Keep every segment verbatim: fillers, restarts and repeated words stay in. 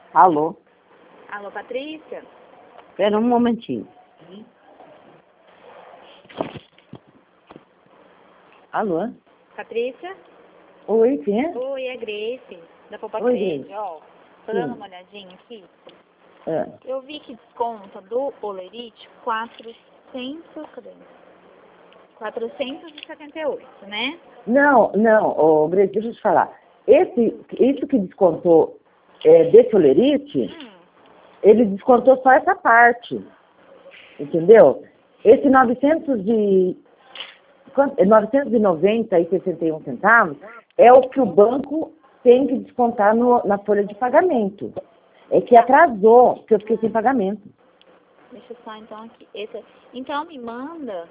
Alô? Alô, Patrícia? Espera um momentinho. Alô? Patrícia? Oi, quem é? Oi, é Grace, da Poupa Oi, Crédito. Grace. Ó, tô Sim. dando uma olhadinha aqui. É. Eu vi que desconta do Olerite quatrocentos, cadê? quatrocentos e setenta e oito, né? Não, não, ô, Grace, deixa eu te falar. Esse, isso que descontou é, desse olerite, Hum, ele descontou só essa parte. Entendeu? Esse novecentos e, quanto- é novecentos e noventa e sessenta e um centavos é o que o banco tem que descontar no, na folha de pagamento. É que atrasou, que eu fiquei sem pagamento. deixa eu só então aqui. Esse, então me manda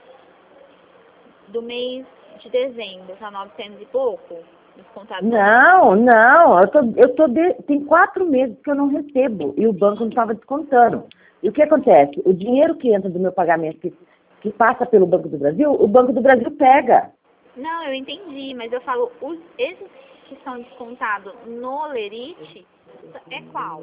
do mês de dezembro, tá novecentos e pouco? Descontado. Não, não, eu tô, eu tô de, tem quatro meses que eu não recebo e o banco não estava descontando. E o que acontece? O dinheiro que entra do meu pagamento, que, que passa pelo Banco do Brasil, o Banco do Brasil pega. Não, eu entendi, mas eu falo, os, esses que são descontados no Olerite, é qual?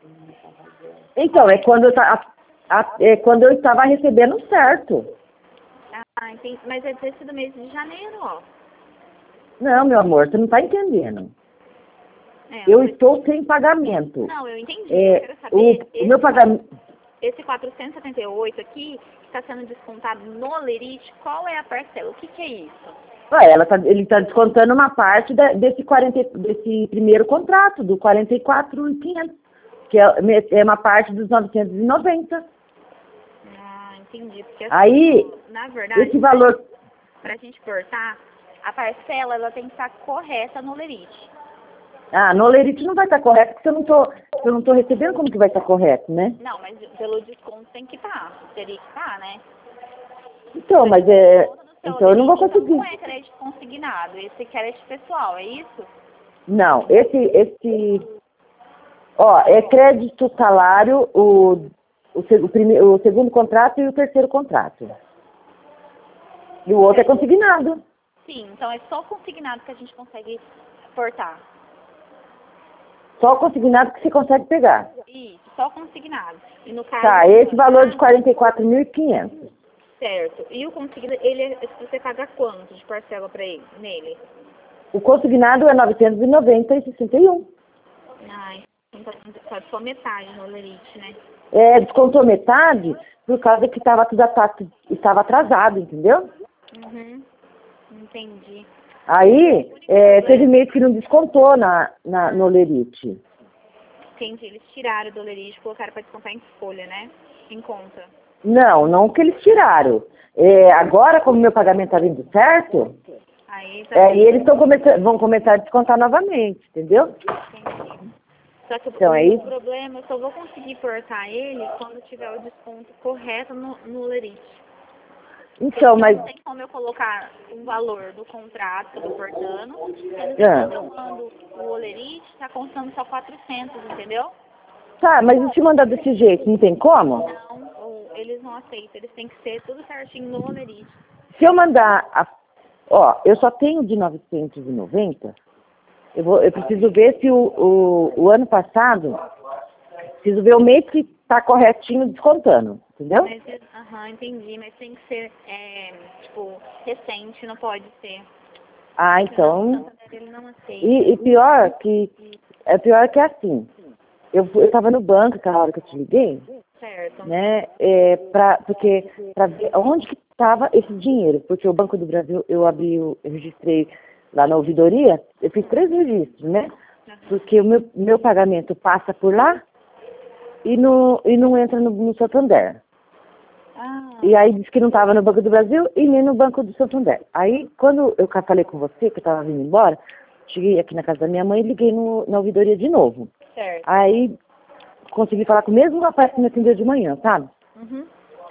Então, é quando eu, ta- a- a- é quando eu estava recebendo certo. Ah, entendi. Mas é desse do mês de janeiro, ó. Não, meu amor, você não está entendendo. É, Eu não, estou sem pagamento. não, eu entendi. Eu É, quero o, saber, o meu esse, pagamento... esse quatrocentos e setenta e oito aqui, que está sendo descontado no Olerite, qual é a parcela? O que, que é isso? Ah, ela tá, ele está descontando uma parte da- desse, quarenta, desse primeiro contrato, do quarenta e quatro mil e quinhentos, que é, é uma parte dos novecentos e noventa. Ah, entendi. Porque assim, Aí, na verdade, esse valor... para a gente cortar, a parcela ela tem que estar correta no Olerite. Ah, no Olerite não vai estar correto, porque eu não estou eu não tô recebendo, como que vai estar correto, né? Não, mas pelo desconto tem que estar. Teria que estar, né? Então, mas é... Conta do seu Então eu não vou Olerite, então, não conseguir. é crédito consignado. Esse é crédito pessoal, é isso? Não, esse... esse ó, é crédito salário, o, o, se- o, prime, o segundo contrato e o terceiro contrato. E o outro é consignado. Sim, então é só consignado que a gente consegue cortar. Só o consignado que você consegue pegar. Isso, só consignado. E no caso... Tá, esse valor de quarenta e quatro mil e quinhentos. Certo. E o consignado, ele, é- você paga quanto de parcela para ele, nele? O consignado é novecentos e noventa e sessenta e um. Ai, então tá só metade no Olerite, né? É, descontou metade por causa que tava tudo ata- estava atrasado, entendeu? Uhum, entendi. Aí, é, teve mês que não descontou na, na, no Olerite. Entendi, eles tiraram do Olerite e colocaram para descontar em folha, né? Em conta. Não, não que eles tiraram. É, agora, como meu pagamento está vindo certo, Aí tá é, e eles tão começando, vão começar a descontar novamente, entendeu? entendi. Só que Então, o, é o isso. problema, eu só vou conseguir cortar ele quando tiver o desconto correto no, no Olerite. Então, mas... Não tem como eu colocar um valor do contrato que eu tô cortando, sendo que Ah, quando eu mando o Olerite, tá contando só quatrocentos, entendeu? tá, mas e se mandar desse jeito, não tem como? Não, ou eles não aceitam, eles têm que ser tudo certinho no Olerite. Se eu mandar... A, ó, eu só tenho de novecentos e noventa. Eu, vou, eu preciso ver se o, o, o ano passado... Preciso ver o mês que tá corretinho descontando, entendeu? Mas, aham, entendi, mas tem que ser, é, tipo, recente, não pode ser. Ah, Senão o então... Santander, ele não aceita. E, e pior que... É pior que assim. Eu, eu tava no banco aquela hora que eu te liguei, Certo. né? É, pra, porque para ver onde que estava esse dinheiro, porque o Banco do Brasil eu abri, o- eu registrei lá na ouvidoria, eu fiz três registros, né? Porque o meu, meu pagamento passa por lá e, no, e não entra no, no Santander. Ah, E aí disse que não estava no Banco do Brasil e nem no Banco do Santander. Aí quando eu falei com você, que eu estava vindo embora, cheguei aqui na casa da minha mãe e liguei no, na ouvidoria de novo. certo. Aí consegui falar com o mesmo rapaz que me atendeu de manhã, sabe? Uhum.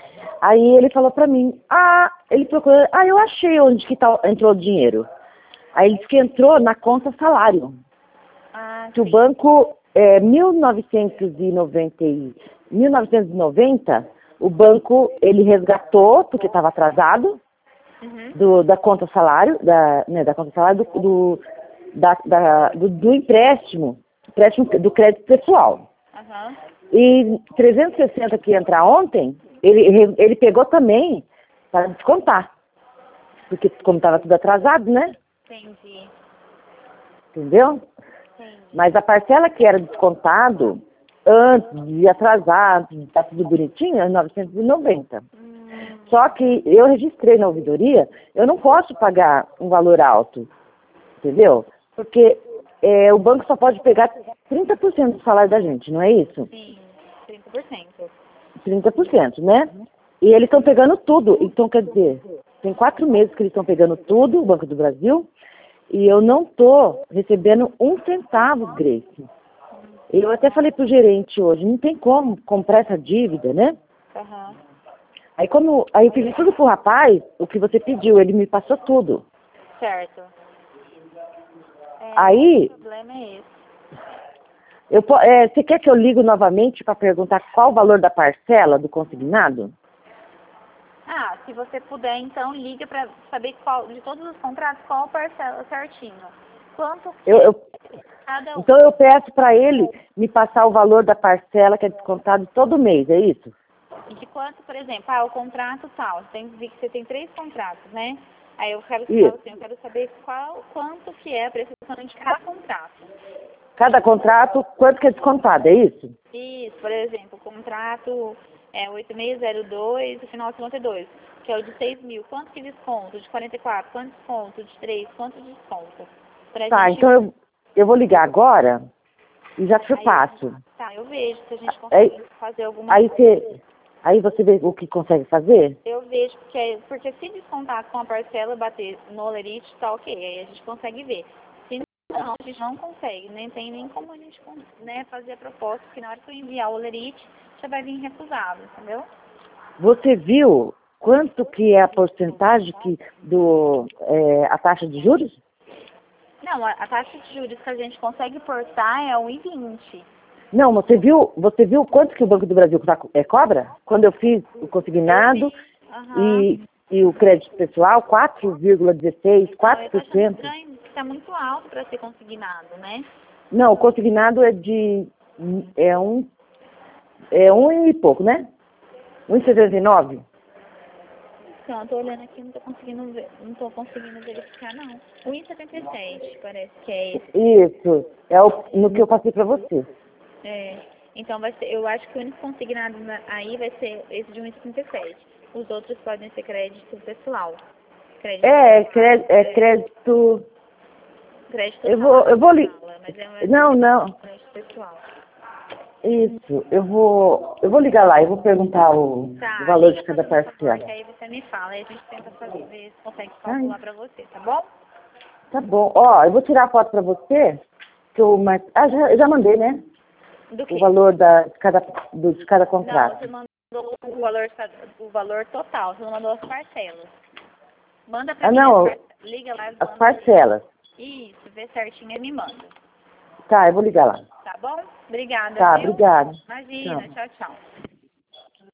Aí ele falou pra mim, ah, ele procurou, ah, eu achei onde que tá, entrou o dinheiro. Aí ele disse que entrou na conta salário. Ah, Que o sim. banco, é, mil novecentos e noventa, e- mil novecentos e noventa, o banco, ele resgatou, porque estava atrasado, Uhum. do, da conta salário, da, né, da conta salário, do, do, da, da- do, do empréstimo empréstimo do crédito pessoal. Aham. E trezentos e sessenta que ia entrar ontem, ele, ele pegou também para descontar. Porque como estava tudo atrasado, né? Entendi. Entendeu? Entendi. Mas a parcela que era descontado, antes de atrasar, de estar tudo bonitinho, é novecentos e noventa. Hum, Só que eu registrei na ouvidoria, eu não posso pagar um valor alto, entendeu? Porque é, o banco só pode pegar trinta por cento do salário da gente, não é isso? sim, trinta por cento. trinta por cento, né? E eles estão pegando tudo. Então, quer dizer, tem quatro meses que eles estão pegando tudo, o Banco do Brasil, e eu não estou recebendo um centavo, Grace. Eu até falei pro gerente hoje, não tem como comprar essa dívida, né? Aham. Aí como, aí eu pedi tudo pro rapaz, o que você pediu, ele me passou tudo. Certo. É, Aí, o problema é esse. eu, po- é, você quer que eu ligo novamente para perguntar qual o valor da parcela do consignado? Ah, se você puder, então liga para saber qual, de todos os contratos, qual a parcela certinho. Quanto que Eu, eu, cada um. então eu peço para ele me passar o valor da parcela que é descontado todo mês, é isso? De quanto, por exemplo, ah, o contrato tal, você tem, vi que você tem três contratos, né? Aí eu quero, Isso. assim, eu quero saber qual, quanto que é a prestação de cada contrato. Cada contrato, quanto que é descontado, é isso? Isso, por exemplo, o contrato é oito seis zero dois, o final cinquenta e dois, que é o de seis mil. Quanto que desconto? De quarenta e quatro, quanto desconto? De três, quanto desconto? Pra Tá, gente... então eu, eu vou ligar agora e já te Aí, passo. tá, eu vejo se a gente Aí, consegue fazer alguma aí, coisa. você, aí você vê o que consegue fazer? Eu vejo, porque, porque se descontar com a parcela, bater no Olerite, tá ok, aí a gente consegue ver. Se não, a gente não consegue, nem tem nem como a gente, né, fazer a proposta, porque na hora que eu enviar o Olerite, já vai vir recusado, entendeu? Você viu quanto que é a porcentagem que do é, a taxa de juros? Não, a, a taxa de juros que a gente consegue portar é um e vinte. Não, você viu, você viu quanto que o Banco do Brasil tá- é, cobra? Quando eu fiz o consignado Aham. e, e o crédito pessoal, quatro vírgula dezesseis, Então, quatro eu tô por achando cento. estranho, que tá muito alto para ser consignado, né? Não, o consignado é de é um é um e pouco, né? Um e setenta e nove. Então, eu tô olhando aqui, não tô conseguindo ver, não tô conseguindo verificar, não. um e setenta e sete, parece que é esse. Isso, é o, no que eu passei para você. É, então vai ser, eu acho que o único consignado na- aí vai ser esse de um e setenta e sete. Os outros podem ser crédito pessoal. Crédito, É, é crédito, é crédito. crédito Eu vou, eu vou li... fala, mas é um Não, não. crédito pessoal. Isso, eu vou, eu vou ligar lá, eu vou perguntar o, Tá, o valor liga de pra cada mim, por favor, que parcela. aí você me fala, aí a gente tenta fazer, ver se consegue Ai, calcular pra você, tá bom? tá bom. Ó, eu vou tirar a foto pra você, que eu, mas, ah, já, eu já mandei, né? Do O que? valor da, de, cada, do, de cada Não, contrato. você mandou o valor, o valor total, você não mandou as parcelas. Manda pra Ah, mim as não, parcelas. Liga lá e as manda. parcelas. Isso, vê certinho e me manda. Tá, eu vou ligar lá. Tá bom? Obrigada, Tá, viu? obrigada. Imagina, Tchau. tchau, tchau.